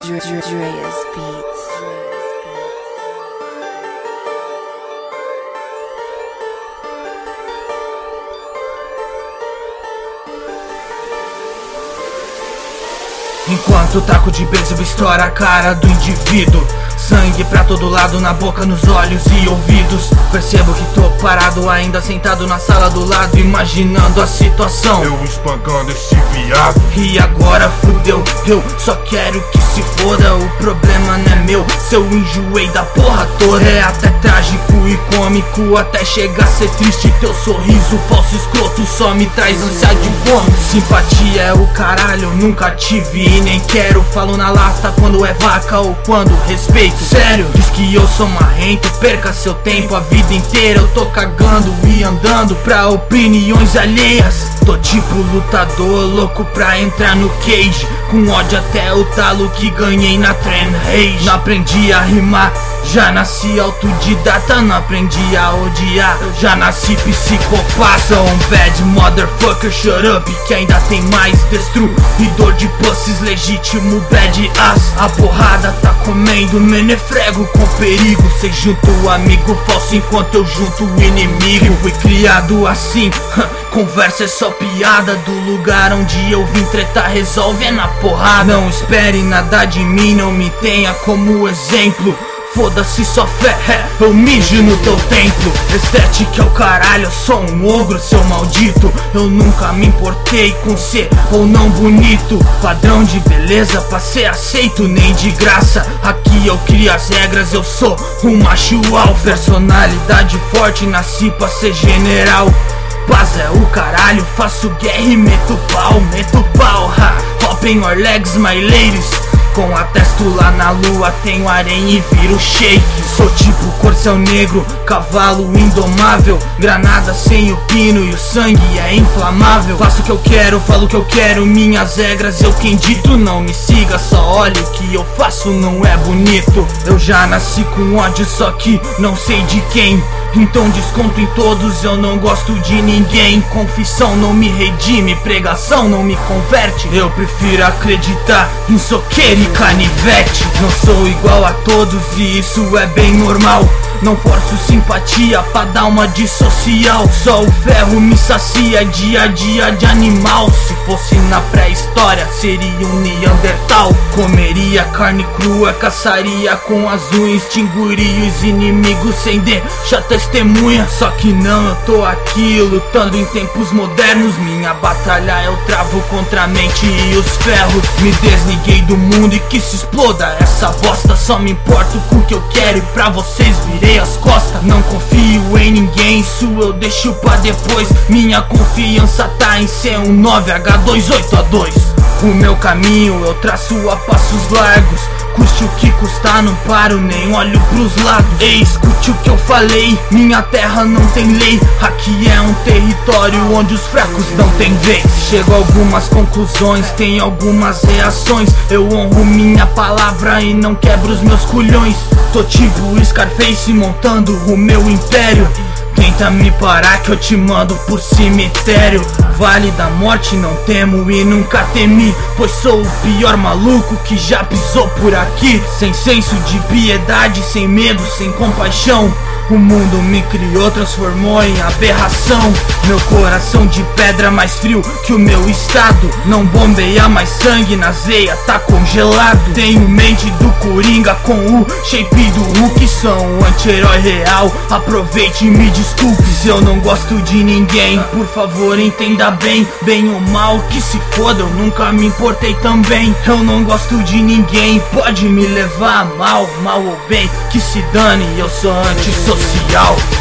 Dreas Beats. Enquanto o taco de beisebol estoura a cara do indivíduo, sangue pra todo lado, na boca, nos olhos e ouvidos. Percebo que tô parado ainda sentado na sala do lado, imaginando a situação. Eu espancando esse viado. E agora fudeu, eu só quero que se foda. O problema não é meu, se eu enjoei da porra toda. É até trágico e cômico, até chegar a ser triste. Teu sorriso falso escroto só me traz ânsia de vômito. Simpatia é o caralho, nunca tive e nem quero. Falo na lata quando é vaca ou quando respeito. Sério, diz que eu sou marrento, perca seu tempo. A vida inteira eu tô cagando e andando pra opiniões alheias. Tô tipo lutador louco pra entrar no cage, com ódio até o talo que ganhei na Trend Rage. Não aprendi a rimar, já nasci autodidata. Não aprendi a odiar, já nasci psicopata. Sou um bad motherfucker, shut up, que ainda tem mais destruidor de pussies, legítimo bad ass. A porrada tá comendo, menefrego com perigo. Cê junta o amigo falso enquanto eu junto o inimigo. Eu fui criado assim, conversa é só piada. Do lugar onde eu vim tretar resolve é na porrada. Não espere nada de mim, não me tenha como exemplo. Foda-se sua fé, eu mijo no teu templo. Estética é o caralho, eu sou um ogro, seu maldito. Eu nunca me importei com ser ou não bonito. Padrão de beleza pra ser aceito, nem de graça. Aqui eu crio as regras, eu sou um macho alfa. Personalidade forte, nasci pra ser general. Paz é o caralho, faço guerra e meto pau, ha. Open your legs, my ladies. Com a testo lá na lua, tenho aranha e viro shake. Sou tipo corcel negro, cavalo indomável. Granada sem o pino e o sangue é inflamável. Faço o que eu quero, falo o que eu quero, minhas regras eu quem dito. Não me siga, só olhe o que eu faço, não é bonito. Eu já nasci com ódio, só que não sei de quem. Então desconto em todos, eu não gosto de ninguém. Confissão não me redime, pregação não me converte. Eu prefiro acreditar em soqueiro e canivete. Não sou igual a todos e isso é bem normal. Não forço simpatia pra dar uma de social. Só o ferro me sacia, dia a dia de animal. Se fosse na pré-história seria um Neandertal. Comeria carne crua, caçaria com as unhas, extinguiria os inimigos sem deixar testemunha. Só que não, eu tô aqui lutando em tempos modernos. Minha batalha eu travo contra a mente e os ferros. Me desliguei do mundo e que se exploda essa bosta. Só me importo com o que eu quero e pra vocês virei as costas. Não confio em ninguém, isso eu deixo pra depois. Minha confiança tá em ser um 9H28A2. O meu caminho eu traço a passos largos. Custe o que custar, não paro nem olho pros lados. Ei, escute o que eu falei, minha terra não tem lei. Aqui é um território onde os fracos não tem vez. Chego a algumas conclusões, tem algumas reações. Eu honro minha palavra e não quebro os meus culhões. Tô tipo Scarface montando o meu império. Tenta me parar que eu te mando pro cemitério. Vale da morte não temo e nunca temi, pois sou o pior maluco que já pisou por aqui. Sem senso de piedade, sem medo, sem compaixão. O mundo me criou, transformou em aberração. Meu coração de pedra mais frio que o meu estado. Não bombeia mais sangue na veia, tá congelado. Tenho mente do Coringa com o shape do Hulk. Sou um anti-herói real, aproveite e me desculpe. Se eu não gosto de ninguém, por favor entenda bem. Bem ou mal, que se foda, eu nunca me importei também. Eu não gosto de ninguém, pode me levar a mal, mal ou bem, que se dane, eu sou antissocial.